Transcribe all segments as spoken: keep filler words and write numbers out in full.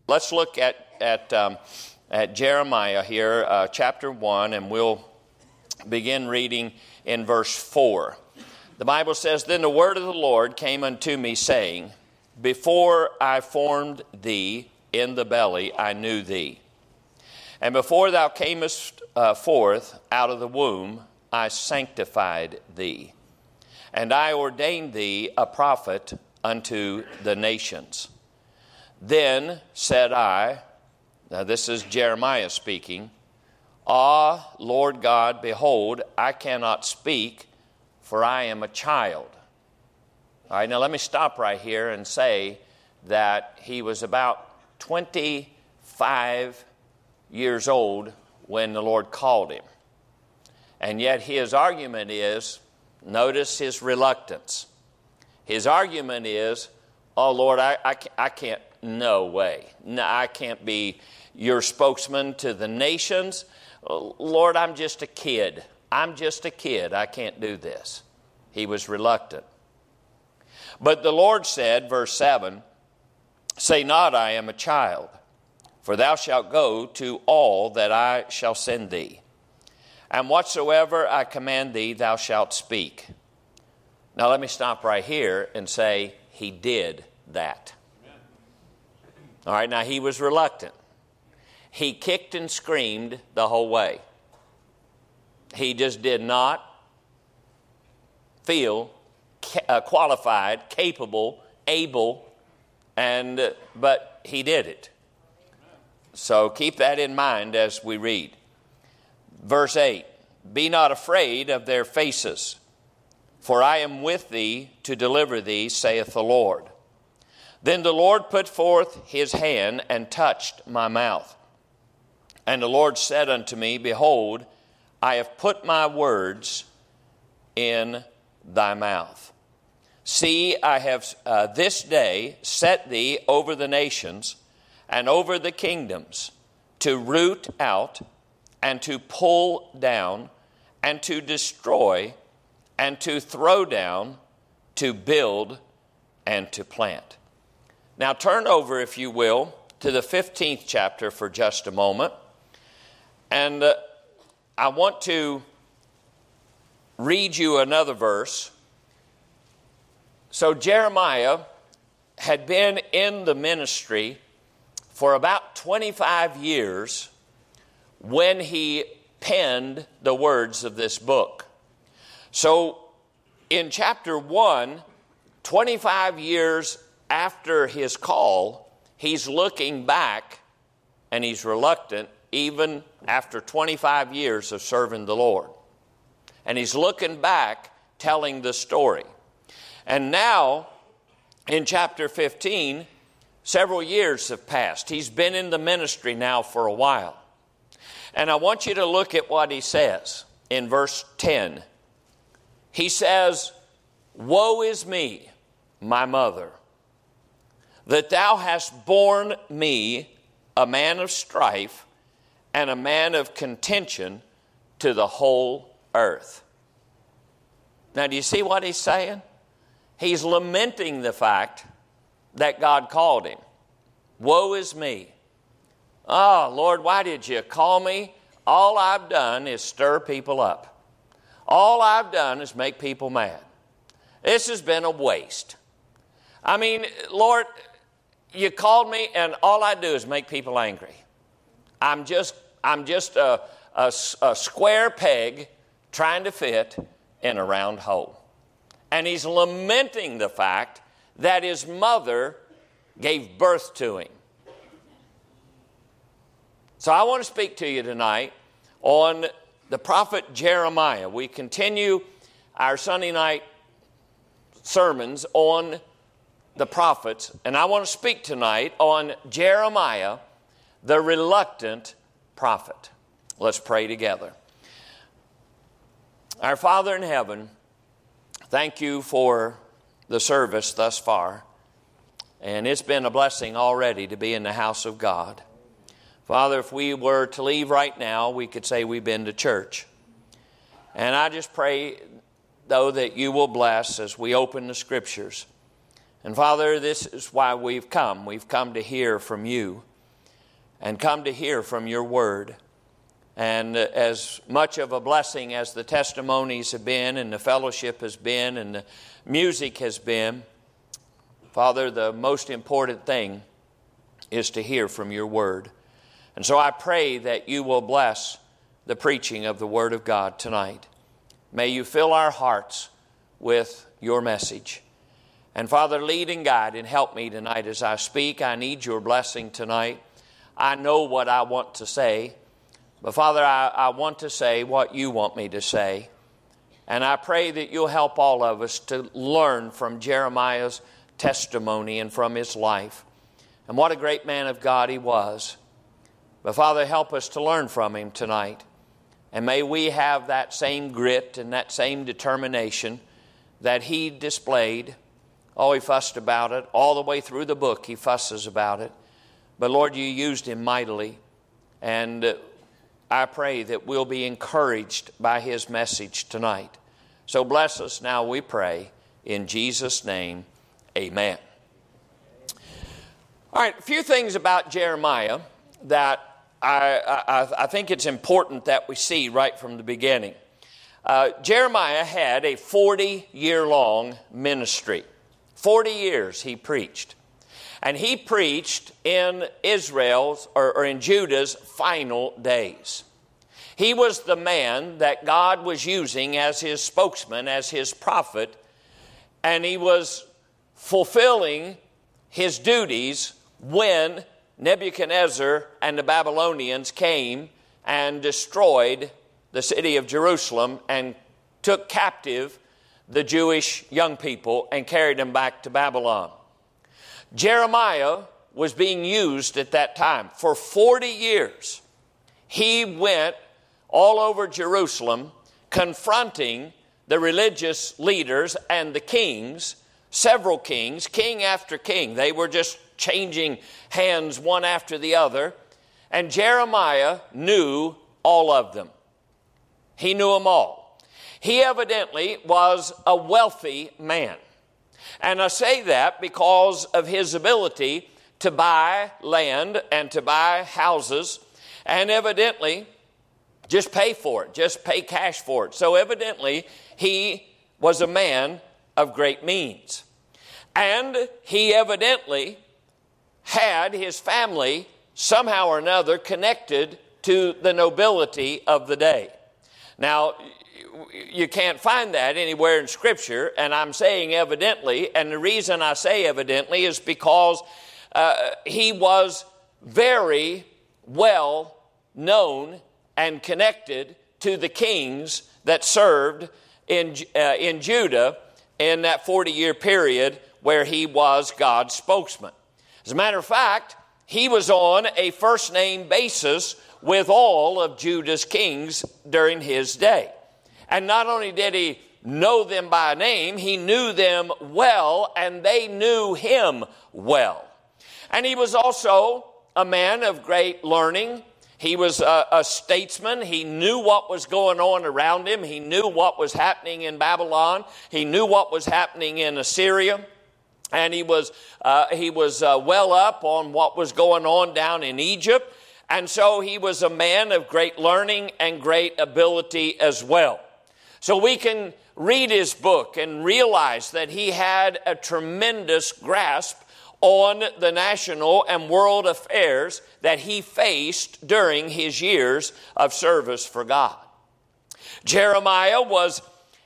Let's look at at um, at Jeremiah here, uh, chapter one, and we'll begin reading in verse four. The Bible says, "Then the word of the Lord came unto me, saying, Before I formed thee in the belly, I knew thee. And before thou camest uh, forth out of the womb, I sanctified thee. And I ordained thee a prophet unto the nations. Then said I," now this is Jeremiah speaking, "Ah, Lord God, behold, I cannot speak, for I am a child." All right, now let me stop right here and say that he was about twenty-five years old when the Lord called him. And yet his argument is, notice his reluctance. His argument is, "Oh, Lord, I, I, I can't, no way. No, I can't be your spokesman to the nations. Lord, I'm just a kid. I'm just a kid. I can't do this." He was reluctant. But the Lord said, verse seven, "Say not, I am a child, for thou shalt go to all that I shall send thee. And whatsoever I command thee, thou shalt speak." Now let me stop right here and say he did that. All right, now he was reluctant. He kicked and screamed the whole way. He just did not feel uh, qualified, capable, able, and uh, but he did it. So keep that in mind as we read. Verse eight, "Be not afraid of their faces, for I am with thee to deliver thee, saith the Lord. Then the Lord put forth his hand and touched my mouth. And the Lord said unto me, Behold, I have put my words in thy mouth. See, I have uh, this day set thee over the nations and over the kingdoms, to root out and to pull down and to destroy and to throw down, to build and to plant." Now turn over, if you will, to the fifteenth chapter for just a moment. And uh, I want to read you another verse. So Jeremiah had been in the ministry for about twenty-five years when he penned the words of this book. So in chapter one, twenty-five years after his call, he's looking back and he's reluctant even after twenty-five years of serving the Lord. And he's looking back, telling the story. And now, in chapter fifteen, several years have passed. He's been in the ministry now for a while. And I want you to look at what he says in verse ten. He says, "Woe is me, my mother, that thou hast borne me a man of strife and a man of contention to the whole earth." Now, do you see what he's saying? He's lamenting the fact that God called him. Woe is me. Oh, Lord, why did you call me? All I've done is stir people up. All I've done is make people mad. This has been a waste. I mean, Lord, you called me and all I do is make people angry. I'm just, I'm just a, a, a square peg trying to fit in a round hole. And he's lamenting the fact that his mother gave birth to him. So I want to speak to you tonight on the prophet Jeremiah. We continue our Sunday night sermons on the prophets, and I want to speak tonight on Jeremiah, the reluctant prophet. Let's pray together. Our Father in heaven, thank you for the service thus far. And it's been a blessing already to be in the house of God. Father, if we were to leave right now, we could say we've been to church. And I just pray, though, that you will bless as we open the Scriptures. And Father, this is why we've come. We've come to hear from you. and come to hear from your word. And as much of a blessing as the testimonies have been and the fellowship has been and the music has been, Father, the most important thing is to hear from your word. And so I pray that you will bless the preaching of the word of God tonight. May you fill our hearts with your message. And Father, lead and guide and help me tonight as I speak. I need your blessing tonight. I know what I want to say, but Father, I, I want to say what you want me to say. And I pray that you'll help all of us to learn from Jeremiah's testimony and from his life. And what a great man of God he was. But Father, help us to learn from him tonight. And may we have that same grit and that same determination that he displayed. Oh, he fussed about it. All the way through the book he fusses about it. But Lord, you used him mightily. And I pray that we'll be encouraged by his message tonight. So bless us now, we pray. In Jesus' name, amen. All right, a few things about Jeremiah that I, I, I think it's important that we see right from the beginning. Uh, Jeremiah had a forty-year-long ministry. forty years he preached. And he preached in Israel's, or, or in Judah's final days. He was the man that God was using as his spokesman, as his prophet, and he was fulfilling his duties when Nebuchadnezzar and the Babylonians came and destroyed the city of Jerusalem and took captive the Jewish young people and carried them back to Babylon. Jeremiah was being used at that time. For forty years, he went all over Jerusalem confronting the religious leaders and the kings, several kings, king after king. They were just changing hands one after the other. And Jeremiah knew all of them. He knew them all. He evidently was a wealthy man. And I say that because of his ability to buy land and to buy houses and evidently just pay for it, just pay cash for it. So evidently he was a man of great means. And he evidently had his family somehow or another connected to the nobility of the day. Now, you can't find that anywhere in Scripture, and I'm saying evidently, and the reason I say evidently is because uh, he was very well known and connected to the kings that served in, uh, in Judah in that forty-year period where he was God's spokesman. As a matter of fact, he was on a first-name basis with all of Judah's kings during his day. And not only did he know them by name, he knew them well, and they knew him well. And he was also a man of great learning. He was a, a statesman. He knew what was going on around him. He knew what was happening in Babylon. He knew what was happening in Assyria. And he was, uh, he was uh, well up on what was going on down in Egypt. And so he was a man of great learning and great ability as well. So we can read his book and realize that he had a tremendous grasp on the national and world affairs that he faced during his years of service for God. Jeremiah was,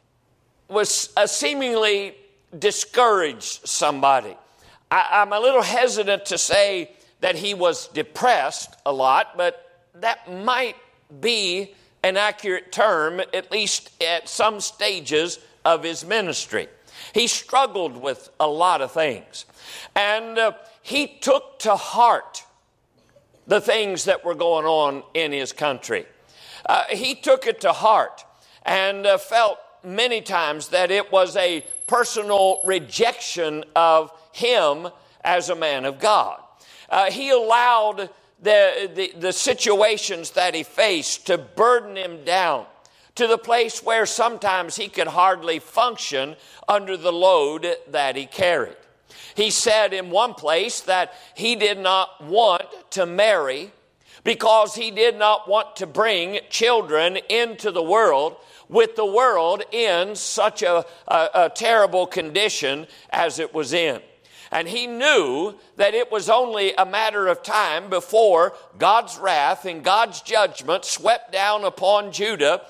was a seemingly discouraged somebody. I, I'm a little hesitant to say that he was depressed a lot, but that might be an accurate term, at least at some stages of his ministry. He struggled with a lot of things. And uh, he took to heart the things that were going on in his country. Uh, he took it to heart and uh, felt many times that it was a personal rejection of him as a man of God. Uh, he allowed the, the, the situations that he faced to burden him down to the place where sometimes he could hardly function under the load that he carried. He said in one place that he did not want to marry because he did not want to bring children into the world with the world in such a, a, a terrible condition as it was in. And he knew that it was only a matter of time before God's wrath and God's judgment swept down upon Judah.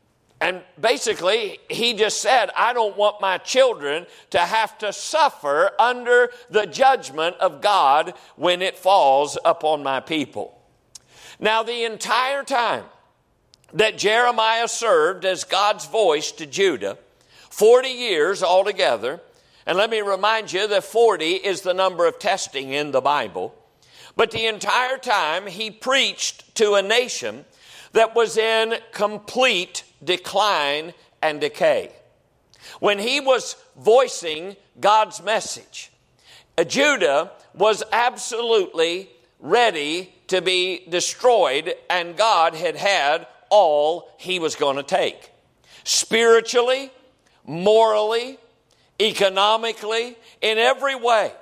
And basically, he just said, I don't want my children to have to suffer under the judgment of God when it falls upon my people. Now, the entire time that Jeremiah served as God's voice to Judah, forty years altogether, and let me remind you that forty is the number of testing in the Bible, but the entire time he preached to a nation that was in complete decline and decay. When he was voicing God's message, Judah was absolutely ready to be destroyed, and God had had all he was going to take. Spiritually, morally, economically, in every way,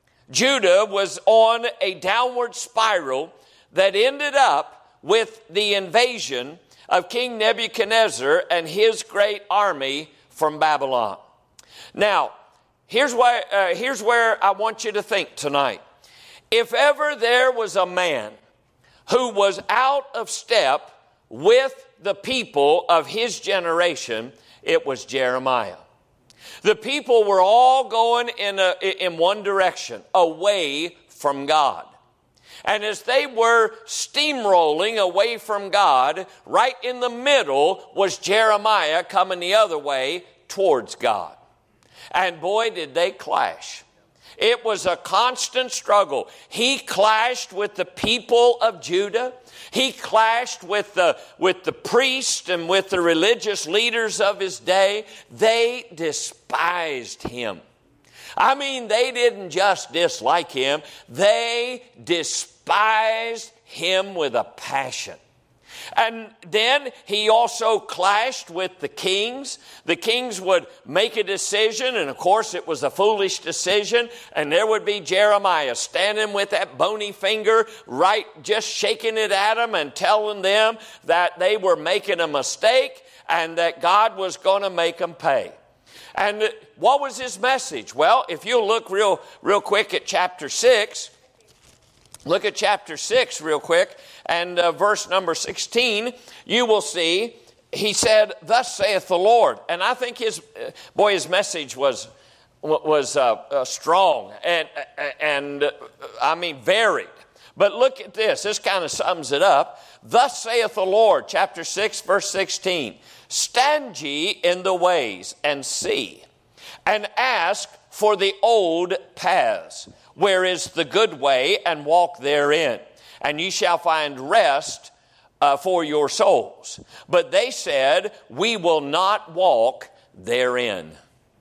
Judah was on a downward spiral that ended up with the invasion of King Nebuchadnezzar and his great army from Babylon. Now, here's why, uh, here's where I want you to think tonight. If ever there was a man who was out of step with the people of his generation, it was Jeremiah. The people were all going in, a, in one direction, away from God. And as they were steamrolling away from God, right in the middle was Jeremiah coming the other way towards God. And boy, did they clash. It was a constant struggle. He clashed with the people of Judah. He clashed with the, with the priests and with the religious leaders of his day. They despised him. I mean, they didn't just dislike him. They despised him with a passion. And then he also clashed with the kings. The kings would make a decision, and of course it was a foolish decision, and there would be Jeremiah standing with that bony finger, right, just shaking it at them and telling them that they were making a mistake and that God was going to make them pay. And what was his message? Well, if you look real, real quick at chapter six, look at chapter six real quick, and uh, verse number sixteen, you will see, he said, thus saith the Lord. And I think his, uh, boy, his message was, was uh, uh, strong and, and uh, I mean, varied. But look at this, this kind of sums it up. Thus saith the Lord, chapter six, verse sixteen, stand ye in the ways and see, and ask for the old paths, where is the good way, and walk therein, and ye shall find rest uh, for your souls. But they said, we will not walk therein.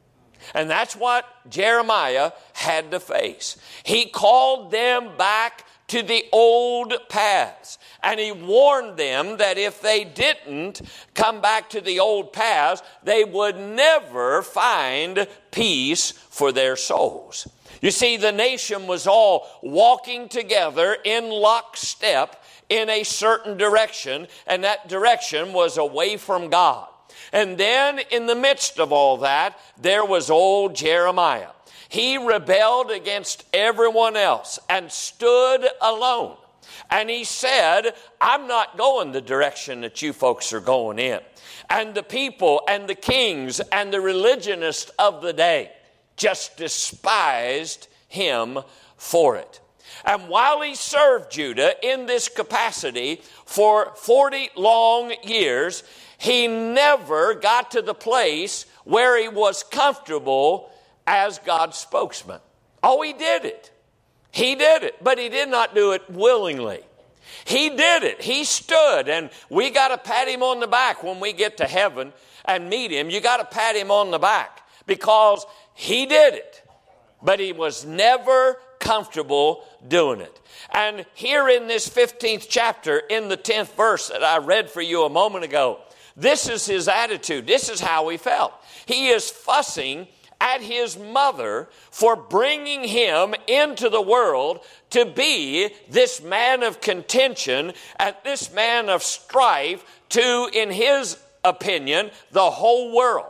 And that's what Jeremiah had to face. He called them back to the old paths. And he warned them that if they didn't come back to the old paths, they would never find peace for their souls. You see, the nation was all walking together in lockstep in a certain direction, and that direction was away from God. And then in the midst of all that, there was old Jeremiah. He rebelled against everyone else and stood alone. And he said, I'm not going the direction that you folks are going in. And the people and the kings and the religionists of the day just despised him for it. And while he served Judah in this capacity for forty long years, he never got to the place where he was comfortable as God's spokesman. Oh, he did it. He did it, but he did not do it willingly. He did it. He stood, and we got to pat him on the back when we get to heaven and meet him. You got to pat him on the back because he did it, but he was never comfortable doing it. And here in this fifteenth chapter, in the tenth verse that I read for you a moment ago, this is his attitude. This is how he felt. He is fussing at his mother for bringing him into the world to be this man of contention and this man of strife to, in his opinion, the whole world.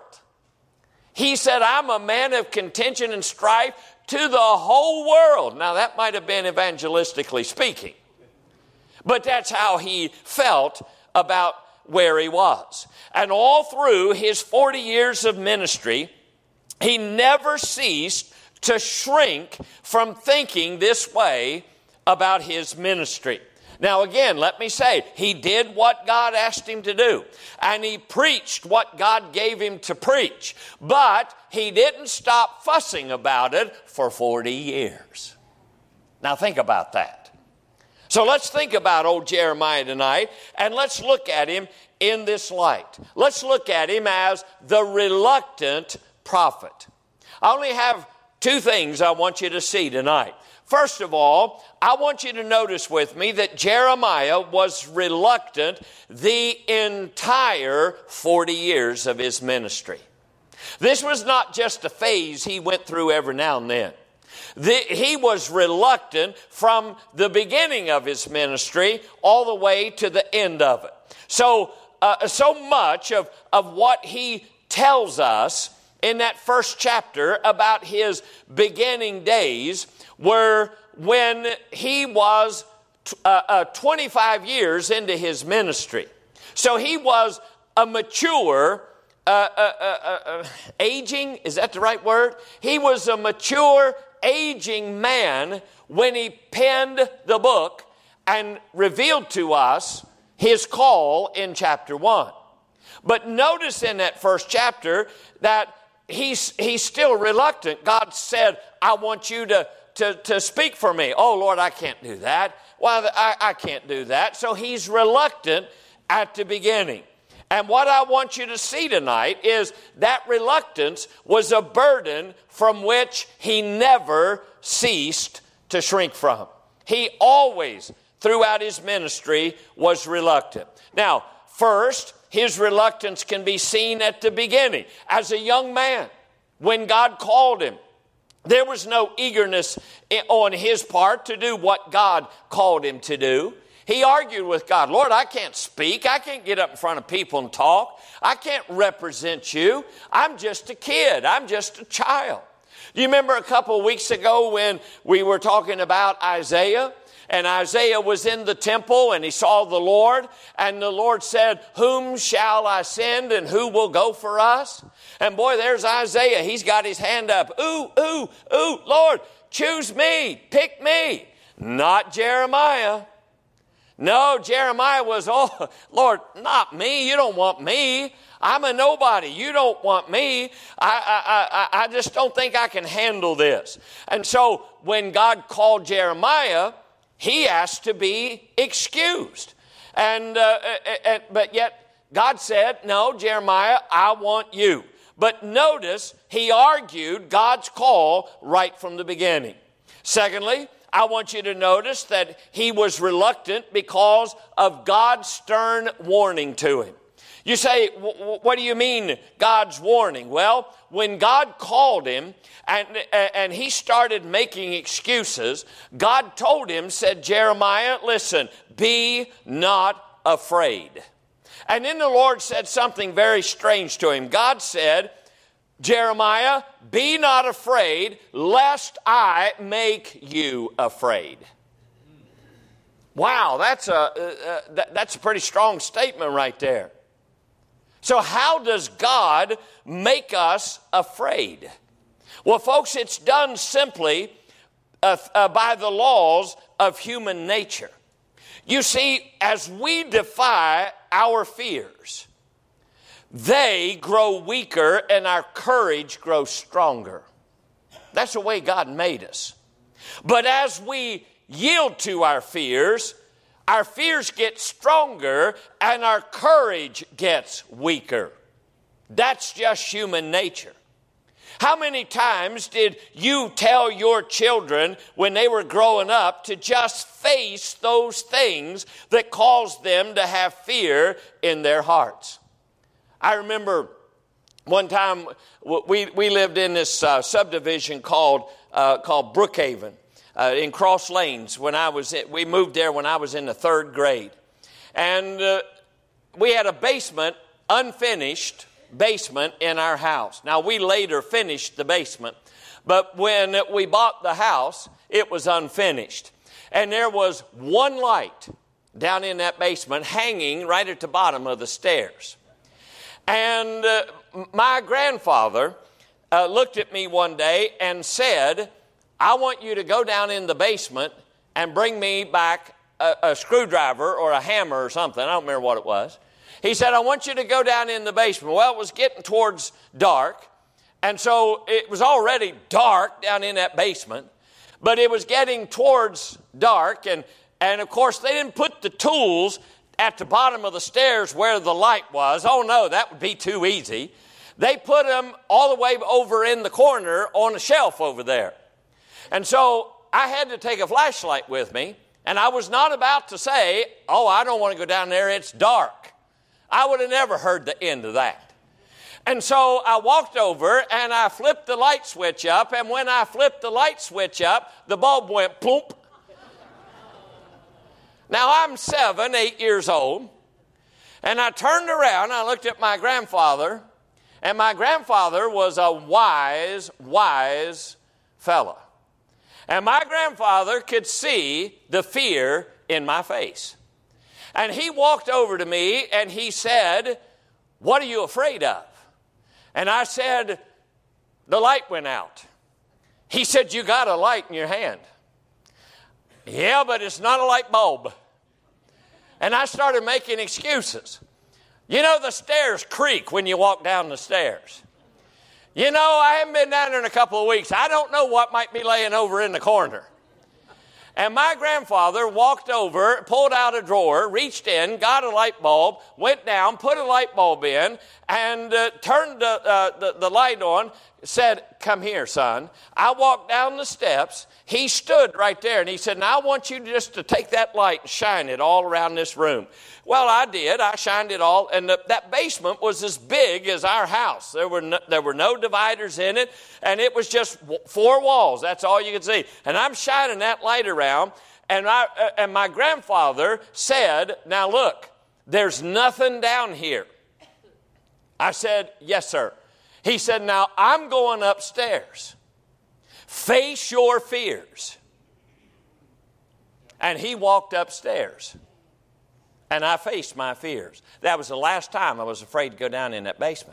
He said, I'm a man of contention and strife to the whole world. Now, that might have been evangelistically speaking, but that's how he felt about where he was. And all through his forty years of ministry, he never ceased to shrink from thinking this way about his ministry. Now again, let me say, he did what God asked him to do, and he preached what God gave him to preach, but he didn't stop fussing about it for forty years. Now think about that. So let's think about old Jeremiah tonight, and let's look at him in this light. Let's look at him as the reluctant prophet. I only have two things I want you to see tonight. First of all, I want you to notice with me that Jeremiah was reluctant the entire forty years of his ministry. This was not just a phase he went through every now and then. The, he was reluctant from the beginning of his ministry all the way to the end of it. So, uh, so much of, of what he tells us in that first chapter about his beginning days were when he was uh, uh, twenty-five years into his ministry. So he was a mature, uh, uh, uh, uh, aging, is that the right word? He was a mature, aging man when he penned the book and revealed to us his call in chapter one. But notice in that first chapter that he's, he's still reluctant. God said, I want you to, to, to speak for me. Oh, Lord, I can't do that. Well, I, I can't do that. So he's reluctant at the beginning. And what I want you to see tonight is that reluctance was a burden from which he never ceased to shrink from. He always, throughout his ministry, was reluctant. Now, first, his reluctance can be seen at the beginning. As a young man, when God called him, there was no eagerness on his part to do what God called him to do. He argued with God, Lord, I can't speak. I can't get up in front of people and talk. I can't represent you. I'm just a kid. I'm just a child. Do you remember a couple of weeks ago when we were talking about Isaiah? And Isaiah was in the temple and he saw the Lord. And the Lord said, whom shall I send and who will go for us? And boy, there's Isaiah. He's got his hand up. Ooh, ooh, ooh, Lord, choose me. Pick me. Not Jeremiah. No, Jeremiah was, oh, Lord, not me. You don't want me. I'm a nobody. You don't want me. I, I, I, I just don't think I can handle this. And so when God called Jeremiah, he asked to be excused. And, uh, and but yet God said, no, Jeremiah, I want you. But notice he argued God's call right from the beginning. Secondly, I want you to notice that he was reluctant because of God's stern warning to him. You say, what do you mean God's warning? Well, when God called him and, and he started making excuses, God told him, said, Jeremiah, listen, be not afraid. And then the Lord said something very strange to him. God said, Jeremiah, be not afraid, lest I make you afraid. Wow, that's a, uh, that, that's a pretty strong statement right there. So how does God make us afraid? Well, folks, it's done simply uh, uh, by the laws of human nature. You see, as we defy our fears, they grow weaker and our courage grows stronger. That's the way God made us. But as we yield to our fears, our fears get stronger and our courage gets weaker. That's just human nature. How many times did you tell your children when they were growing up to just face those things that caused them to have fear in their hearts? I remember One time we, we lived in this uh, subdivision called, uh, called Brookhaven uh, in Cross Lanes. When I was in, we moved there when I was in the third grade. And uh, we had a basement, unfinished basement in our house. Now, we later finished the basement, but when we bought the house, it was unfinished. And there was one light down in that basement hanging right at the bottom of the stairs. And uh, my grandfather uh, looked at me one day and said, I want you to go down in the basement and bring me back a, a screwdriver or a hammer or something. I don't remember what it was. He said, I want you to go down in the basement. Well, it was getting towards dark, and so it was already dark down in that basement, but it was getting towards dark, and, and of course, they didn't put the tools at the bottom of the stairs where the light was. Oh, no, that would be too easy. They put them all the way over in the corner on a shelf over there. And so I had to take a flashlight with me, and I was not about to say, oh, I don't want to go down there, it's dark. I would have never heard the end of that. And so I walked over and I flipped the light switch up, and when I flipped the light switch up, the bulb went plump. Now I'm seven, eight years old, and I turned around, I looked at my grandfather, and my grandfather was a wise, wise fella. And my grandfather could see the fear in my face. And he walked over to me and he said, what are you afraid of? And I said, the light went out. He said, you got a light in your hand. Yeah, but it's not a light bulb. And I started making excuses. You know, the stairs creak when you walk down the stairs. You know, I haven't been down there in a couple of weeks. I don't know what might be laying over in the corner. And my grandfather walked over, pulled out a drawer, reached in, got a light bulb, went down, put a light bulb in, and uh, turned the, uh, the, the light on, said, come here, son. I walked down the steps. He stood right there, and he said, now I want you just to take that light and shine it all around this room. Well, I did. I shined it all, and the, that basement was as big as our house. There were no, there were no dividers in it, and it was just four walls. That's all you could see. And I'm shining that light around, and, I, uh, and my grandfather said, now look, there's nothing down here. I said, yes, sir. He said, now I'm going upstairs. Face your fears. And he walked upstairs. And I faced my fears. That was the last time I was afraid to go down in that basement.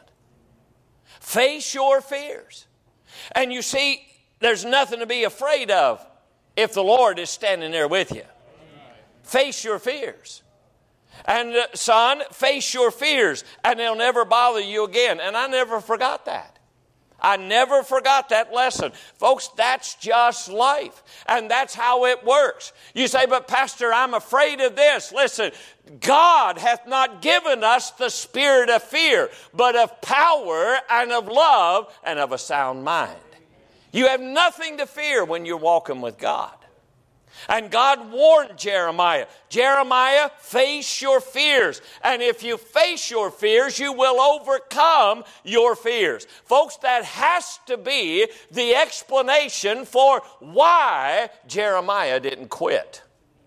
Face your fears. And you see, there's nothing to be afraid of if the Lord is standing there with you. Face your fears. And uh, son, face your fears, and they'll never bother you again. And I never forgot that. I never forgot that lesson. Folks, that's just life. And that's how it works. You say, but Pastor, I'm afraid of this. Listen, God hath not given us the spirit of fear, but of power and of love and of a sound mind. You have nothing to fear when you're walking with God. And God warned Jeremiah, Jeremiah, face your fears. And if you face your fears, you will overcome your fears. Folks, that has to be the explanation for why Jeremiah didn't quit.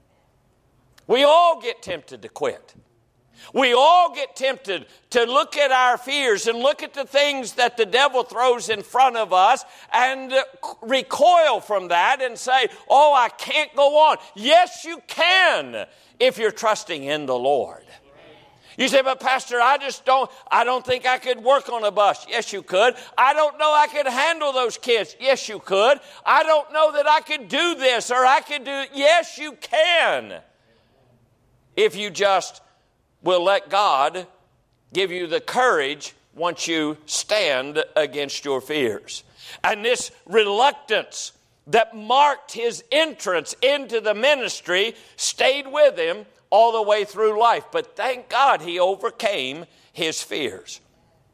We all get tempted to quit. We all get tempted to look at our fears and look at the things that the devil throws in front of us and recoil from that and say, oh, I can't go on. Yes, you can if you're trusting in the Lord. You say, but Pastor, I just don't, I don't think I could work on a bus. Yes, you could. I don't know I could handle those kids. Yes, you could. I don't know that I could do this or I could do, yes, you can. If you just will let God give you the courage once you stand against your fears. And this reluctance that marked his entrance into the ministry stayed with him all the way through life. But thank God he overcame his fears.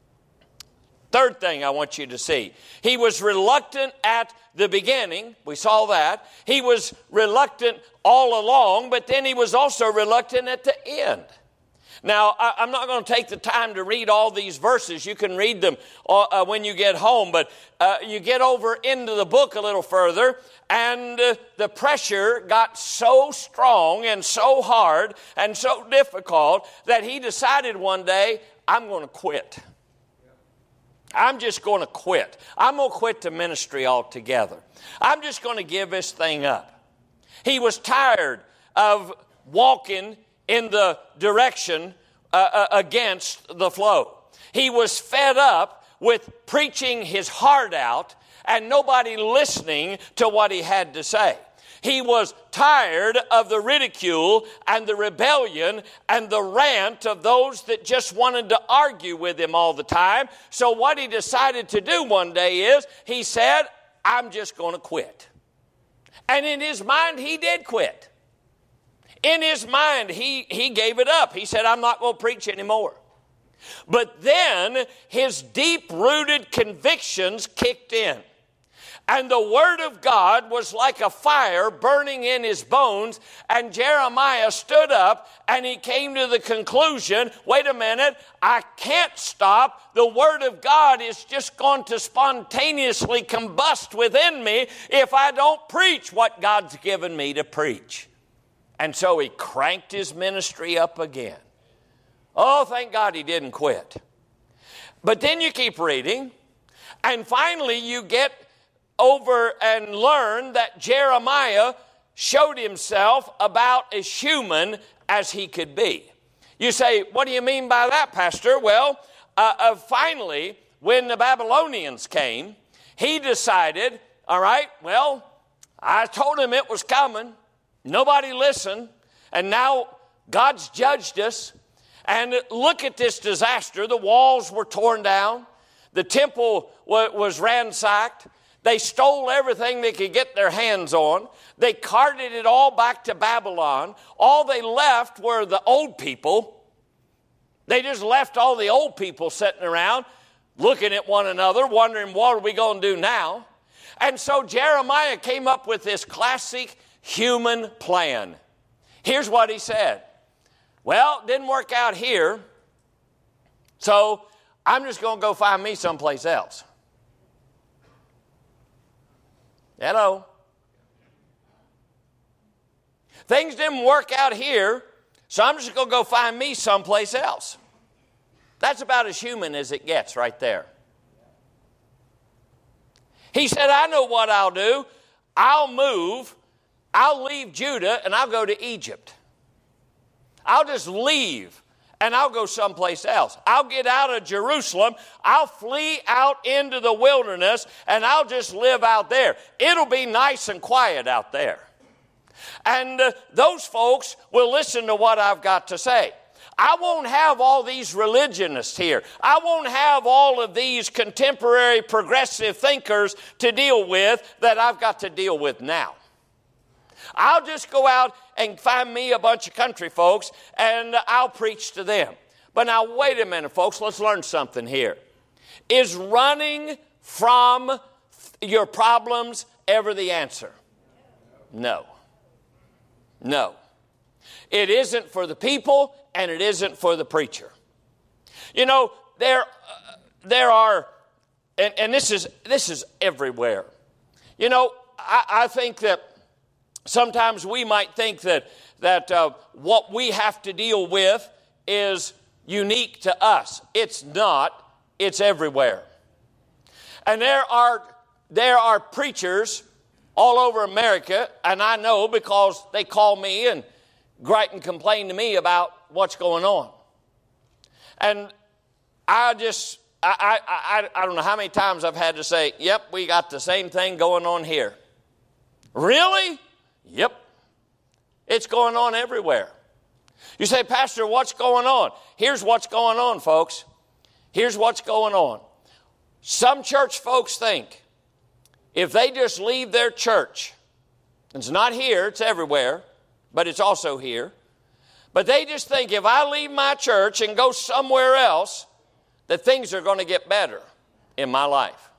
Third thing I want you to see. He was reluctant at the beginning. We saw that. He was reluctant all along, but then he was also reluctant at the end. Now, I, I'm not going to take the time to read all these verses. You can read them uh, when you get home, but uh, you get over into the book a little further, and uh, the pressure got so strong and so hard and so difficult that he decided one day, I'm going to quit. I'm just going to quit. I'm going to quit the ministry altogether. I'm just going to give this thing up. He was tired of walking in the direction uh, uh, against the flow. He was fed up with preaching his heart out and nobody listening to what he had to say. He was tired of the ridicule and the rebellion and the rant of those that just wanted to argue with him all the time. So what he decided to do one day is, he said, I'm just going to quit. And in his mind, he did quit. In his mind, he, he gave it up. He said, I'm not going to preach anymore. But then his deep-rooted convictions kicked in. And the Word of God was like a fire burning in his bones. And Jeremiah stood up and he came to the conclusion, wait a minute, I can't stop. The Word of God is just going to spontaneously combust within me if I don't preach what God's given me to preach. And so he cranked his ministry up again. Oh, thank God he didn't quit. But then you keep reading, and finally you get over and learn that Jeremiah showed himself about as human as he could be. You say, what do you mean by that, Pastor? Well, uh, uh, finally, when the Babylonians came, he decided, all right, well, I told him it was coming. Nobody listened, and now God's judged us. And look at this disaster. The walls were torn down. The temple was ransacked. They stole everything they could get their hands on. They carted it all back to Babylon. All they left were the old people. They just left all the old people sitting around, looking at one another, wondering, what are we going to do now? And so Jeremiah came up with this classic human plan. Here's what he said. Well, it didn't work out here, so I'm just going to go find me someplace else. Hello? Things didn't work out here, so I'm just going to go find me someplace else. That's about as human as it gets right there. He said, I know what I'll do. I'll move. I'll leave Judah and I'll go to Egypt. I'll just leave and I'll go someplace else. I'll get out of Jerusalem. I'll flee out into the wilderness and I'll just live out there. It'll be nice and quiet out there. And uh, those folks will listen to what I've got to say. I won't have all these religionists here. I won't have all of these contemporary progressive thinkers to deal with that I've got to deal with now. I'll just go out and find me a bunch of country folks and I'll preach to them. But now, wait a minute, folks. Let's learn something here. Is running from your problems ever the answer? No. No. It isn't for the people and it isn't for the preacher. You know, there, uh, there are, and, and this is this is everywhere. You know, I, I think that sometimes we might think that, that uh, what we have to deal with is unique to us. It's not. It's everywhere. And there are, there are preachers all over America, and I know because they call me and gripe and complain to me about what's going on. And I just, I, I, I, I don't know how many times I've had to say, yep, we got the same thing going on here. Really? Yep. It's going on everywhere. You say, Pastor, what's going on? Here's what's going on, folks. Here's what's going on. Some church folks think if they just leave their church, it's not here, it's everywhere, but it's also here. But they just think if I leave my church and go somewhere else, that things are going to get better in my life.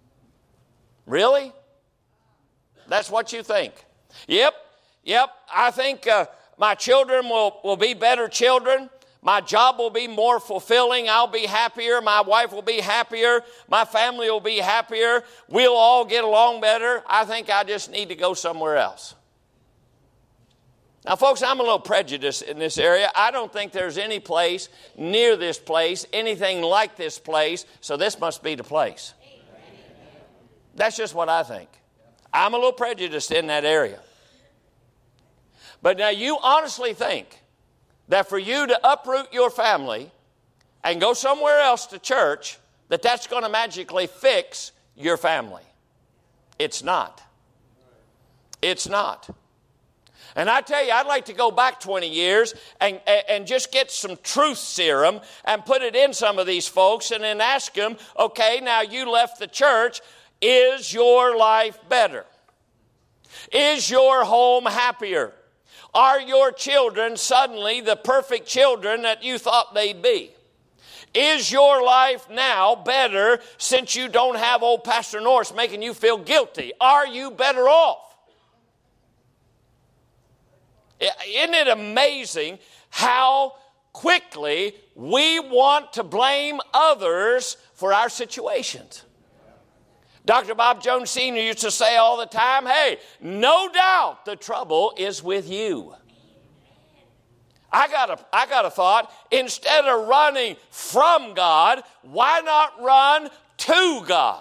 Really? That's what you think. Yep, yep, I think uh, my children will, will be better children. My My job will be more fulfilling. I'll be happier. My wife will be happier. My family will be happier. We'll all get along better. I think I just need to go somewhere else. Now, folks, I'm a little prejudiced in this area. I don't think there's any place near this place, anything like this place, so this must be the place. That's just what I think. I'm a little prejudiced in that area. But now you honestly think that for you to uproot your family and go somewhere else to church, that that's going to magically fix your family. It's not. It's not. And I tell you, I'd like to go back twenty years and, and just get some truth serum and put it in some of these folks and then ask them, okay, now you left the church. Is your life better? Is your home happier? Are your children suddenly the perfect children that you thought they'd be? Is your life now better since you don't have old Pastor Norris making you feel guilty? Are you better off? Isn't it amazing how quickly we want to blame others for our situations? Doctor Bob Jones Senior used to say all the time, hey, no doubt the trouble is with you. I got a, I got a thought, instead of running from God, why not run to God?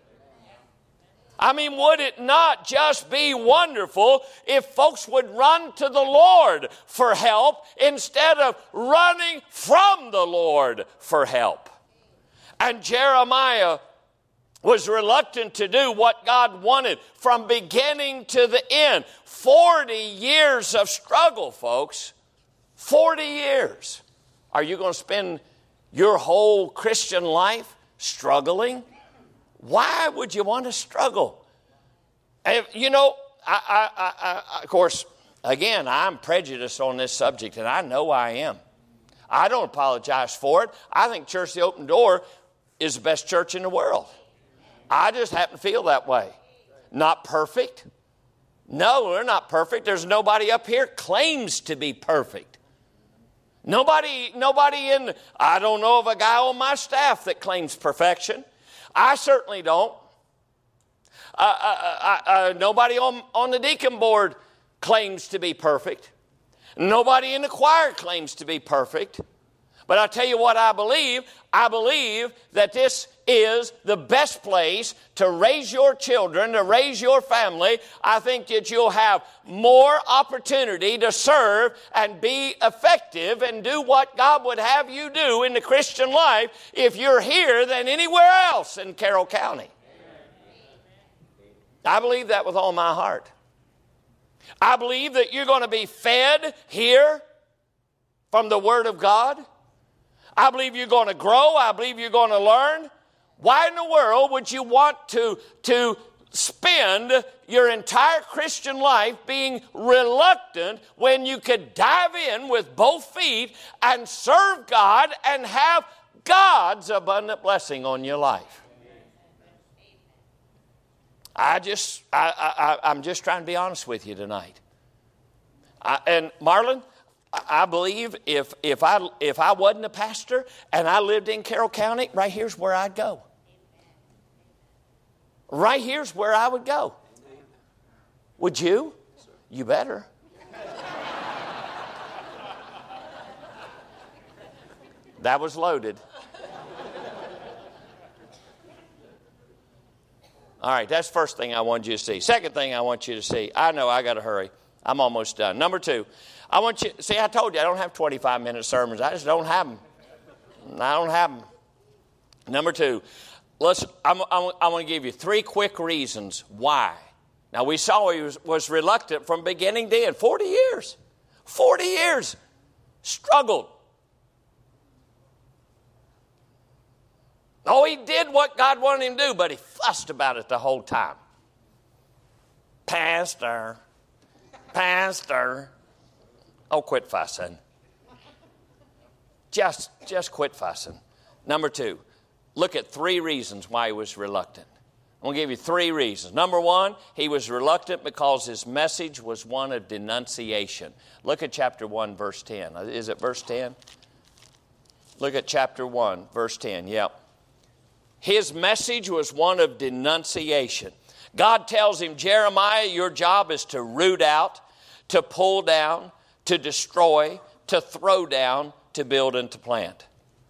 I mean, would it not just be wonderful if folks would run to the Lord for help instead of running from the Lord for help? And Jeremiah was reluctant to do what God wanted from beginning to the end. Forty years of struggle, folks. Forty years. Are you going to spend your whole Christian life struggling? Why would you want to struggle? And, you know, I, I, I, I, of course, again, I'm prejudiced on this subject, and I know I am. I don't apologize for it. I think Church of the Open Door is the best church in the world. I just happen to feel that way. Not perfect. No, we're not perfect. There's nobody up here claims to be perfect. Nobody, nobody in, I don't know of a guy on my staff that claims perfection. I certainly don't. Uh, uh, uh, uh, nobody on, on the deacon board claims to be perfect. Nobody in the choir claims to be perfect. But I tell you what I believe. I believe that this is the best place to raise your children, to raise your family. I think that you'll have more opportunity to serve and be effective and do what God would have you do in the Christian life if you're here than anywhere else in Carroll County. I believe that with all my heart. I believe that you're going to be fed here from the Word of God. I believe you're going to grow. I believe you're going to learn. Why in the world would you want to, to spend your entire Christian life being reluctant when you could dive in with both feet and serve God and have God's abundant blessing on your life? I just, I, I, I'm just trying to be honest with you tonight. I, and Marlon, I believe if if I if I wasn't a pastor and I lived in Carroll County, right here's where I'd go. Right here's where I would go. Would you? You better. That was loaded. All right, that's the first thing I want you to see. Second thing I want you to see. I know I got to hurry. I'm almost done. Number two, I want you, see, I told you I don't have twenty-five minute sermons. I just don't have them. I don't have them. Number two, let's, I'm, I'm, I want to give you three quick reasons why. Now, we saw he was, was reluctant from beginning to end. forty years. forty years. Struggled. Oh, he did what God wanted him to do, but he fussed about it the whole time. Pastor. Pastor. Oh, quit fussing. Just, just quit fussing. Number two, look at three reasons why he was reluctant. I'm going to give you three reasons. Number one, he was reluctant because his message was one of denunciation. Look at chapter one, verse ten. Is it verse ten? Look at chapter one, verse ten. Yep. His message was one of denunciation. God tells him, Jeremiah, your job is to root out, to pull down, to destroy, to throw down, to build and to plant.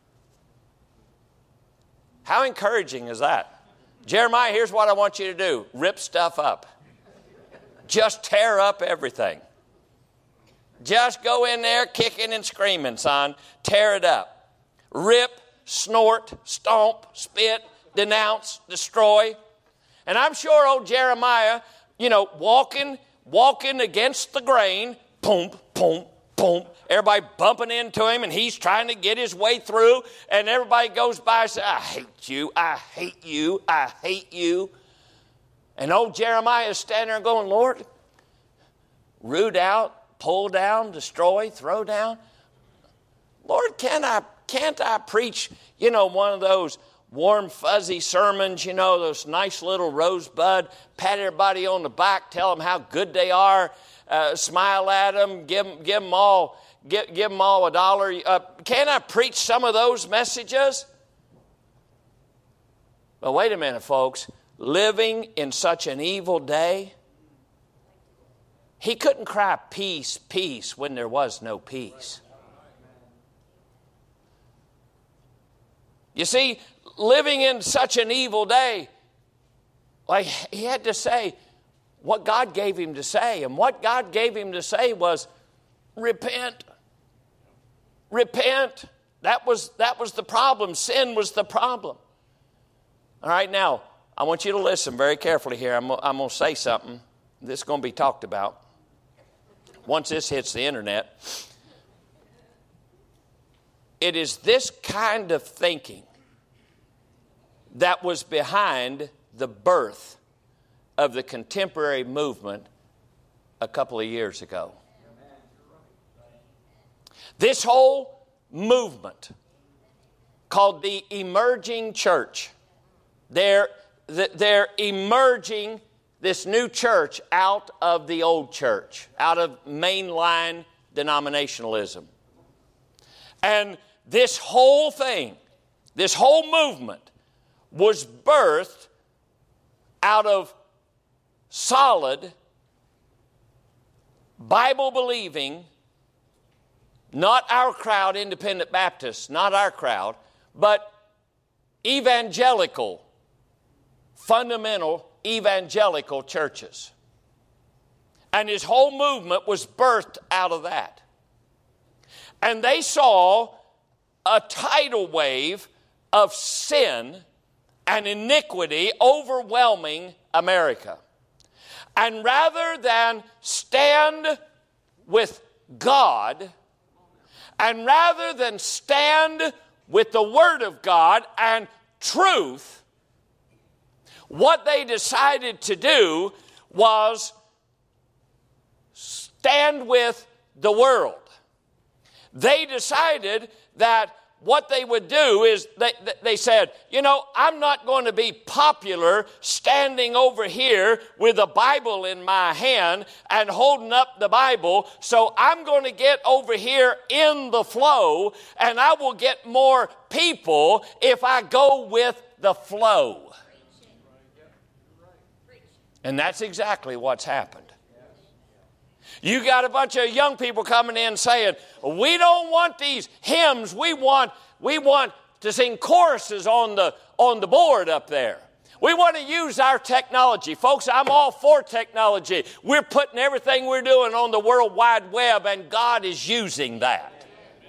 How encouraging is that? Jeremiah, here's what I want you to do. Rip stuff up. Just tear up everything. Just go in there kicking and screaming, son. Tear it up. Rip, snort, stomp, spit, denounce, destroy. And I'm sure old Jeremiah, you know, walking, walking against the grain, boom, boom, boom. Everybody bumping into him, and he's trying to get his way through, and everybody goes by and says, I hate you, I hate you, I hate you. And old Jeremiah is standing there going, Lord, root out, pull down, destroy, throw down. Lord, can I, can't I preach, you know, one of those warm, fuzzy sermons, you know, those nice little rosebud, pat everybody on the back, tell them how good they are, uh, smile at them, give them, give them all, give, give them all a dollar. Uh, can I preach some of those messages? But wait a minute, folks. Living in such an evil day, he couldn't cry peace, peace when there was no peace. You see, living in such an evil day, like he had to say what God gave him to say. And what God gave him to say was, repent. Repent. That was, that was the problem. Sin was the problem. All right, now, I want you to listen very carefully here. I'm, I'm going to say something. This is going to be talked about once this hits the internet. It is this kind of thinking that was behind the birth of the contemporary movement a couple of years ago. This whole movement called the emerging church, they're, they're emerging this new church out of the old church, out of mainline denominationalism. And this whole thing, this whole movement was birthed out of solid, Bible-believing, not our crowd, independent Baptists, not our crowd, but evangelical, fundamental evangelical churches. And his whole movement was birthed out of that. And they saw a tidal wave of sin and iniquity overwhelming America. And rather than stand with God, and rather than stand with the Word of God and truth, what they decided to do was stand with the world. They decided that what they would do is they, they said, you know, I'm not going to be popular standing over here with a Bible in my hand and holding up the Bible, so I'm going to get over here in the flow, and I will get more people if I go with the flow. And that's exactly what's happened. You got a bunch of young people coming in saying, we don't want these hymns. We want, we want to sing choruses on the, on the board up there. We want to use our technology. Folks, I'm all for technology. We're putting everything we're doing on the World Wide Web, and God is using that.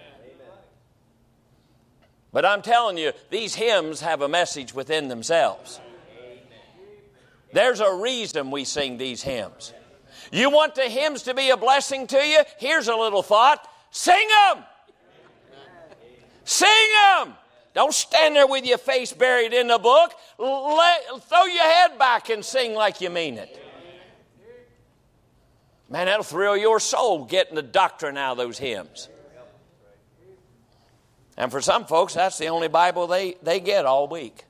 But I'm telling you, these hymns have a message within themselves. There's a reason we sing these hymns. You want the hymns to be a blessing to you? Here's a little thought. Sing them. Sing them. Don't stand there with your face buried in the book. Let, throw your head back and sing like you mean it. Man, that'll thrill your soul getting the doctrine out of those hymns. And for some folks, that's the only Bible they, they get all week.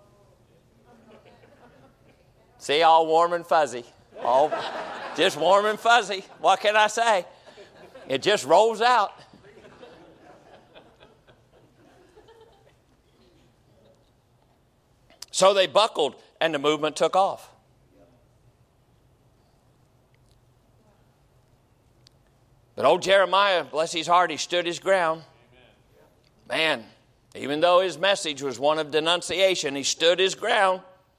See, all warm and fuzzy. All just warm and fuzzy. What can I say? It just rolls out. So they buckled and the movement took off. But old Jeremiah, bless his heart, he stood his ground. Man, even though his message was one of denunciation, he stood his ground.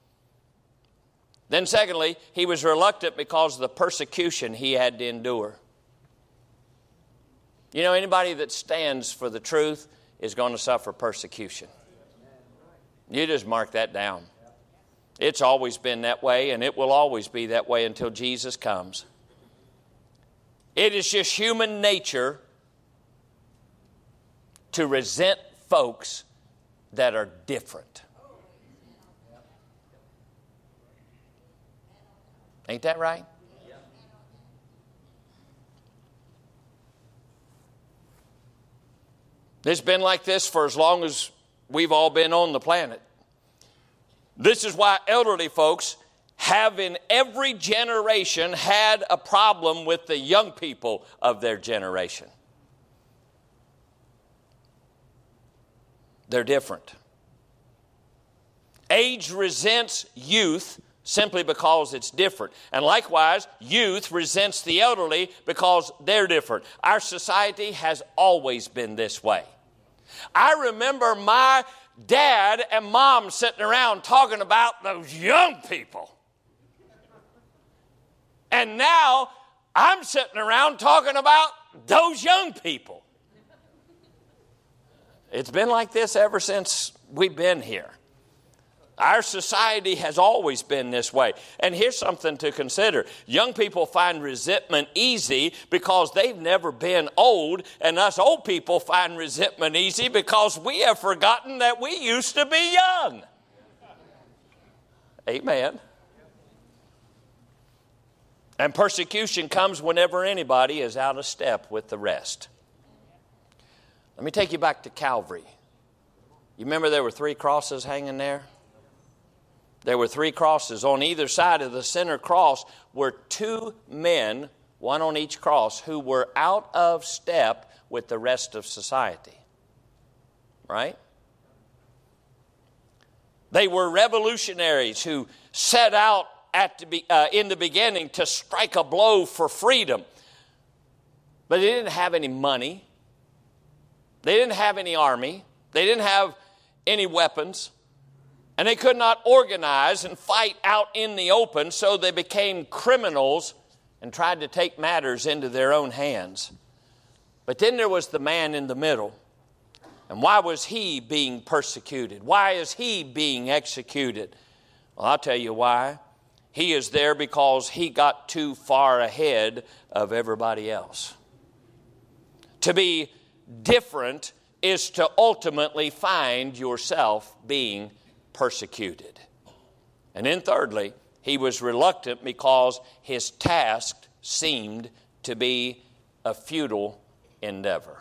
Then secondly, he was reluctant because of the persecution he had to endure. You know, anybody that stands for the truth is going to suffer persecution. You just mark that down. It's always been that way, and it will always be that way until Jesus comes. It is just human nature to resent folks that are different. Ain't that right? It's been like this for as long as we've all been on the planet. This is why elderly folks have in every generation had a problem with the young people of their generation. They're different. Age resents youth simply because it's different. And likewise, youth resents the elderly because they're different. Our society has always been this way. I remember my dad and mom sitting around talking about those young people. And now I'm sitting around talking about those young people. It's been like this ever since we've been here. Our society has always been this way. And here's something to consider. Young people find resentment easy because they've never been old, and us old people find resentment easy because we have forgotten that we used to be young. Amen. And persecution comes whenever anybody is out of step with the rest. Let me take you back to Calvary. You remember there were three crosses hanging there? There were three crosses. On either side of the center cross were two men, one on each cross, who were out of step with the rest of society. Right? They were revolutionaries who set out at the be, uh, in the beginning to strike a blow for freedom. But they didn't have any money. They didn't have any army. They didn't have any weapons. And they could not organize and fight out in the open, so they became criminals and tried to take matters into their own hands. But then there was the man in the middle. And why was he being persecuted? Why is he being executed? Well, I'll tell you why. He is there because he got too far ahead of everybody else. To be different is to ultimately find yourself being persecuted. And then thirdly, he was reluctant because his task seemed to be a futile endeavor.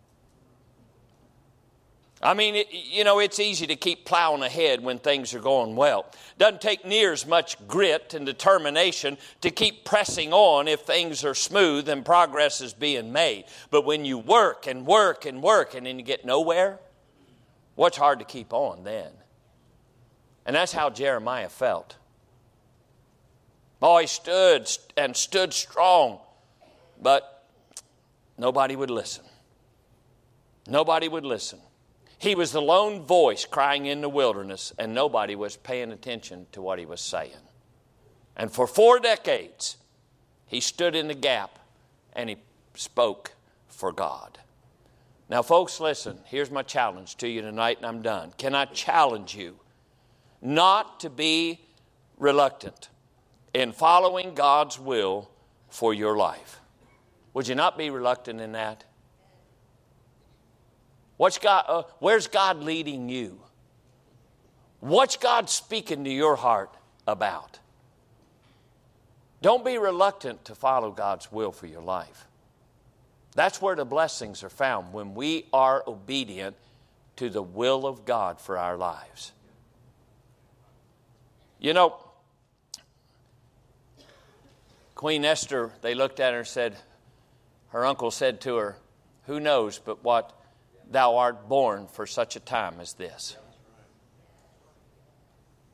I mean, it, you know, it's easy to keep plowing ahead when things are going well. Doesn't take near as much grit and determination to keep pressing on if things are smooth and progress is being made. But when you work and work and work and then you get nowhere, what's hard to keep on then? And that's how Jeremiah felt. Oh, he stood and stood strong, but nobody would listen. Nobody would listen. He was the lone voice crying in the wilderness, and nobody was paying attention to what he was saying. And for four decades, he stood in the gap and he spoke for God. Now, folks, listen, here's my challenge to you tonight, and I'm done. Can I challenge you not to be reluctant in following God's will for your life? Would you not be reluctant in that? What's God, uh, where's God leading you? What's God speaking to your heart about? Don't be reluctant to follow God's will for your life. That's where the blessings are found, when we are obedient to the will of God for our lives. You know, Queen Esther, they looked at her and said, her uncle said to her, "Who knows but what thou art born for such a time as this?"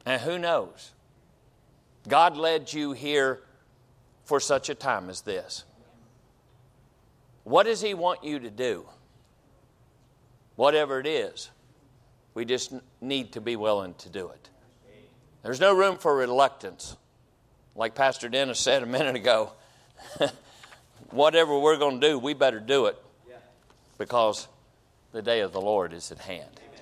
And who knows? God led you here for such a time as this. What does He want you to do? Whatever it is, we just need to be willing to do it. There's no room for reluctance. Like Pastor Dennis said a minute ago, whatever we're going to do, we better do it because the day of the Lord is at hand.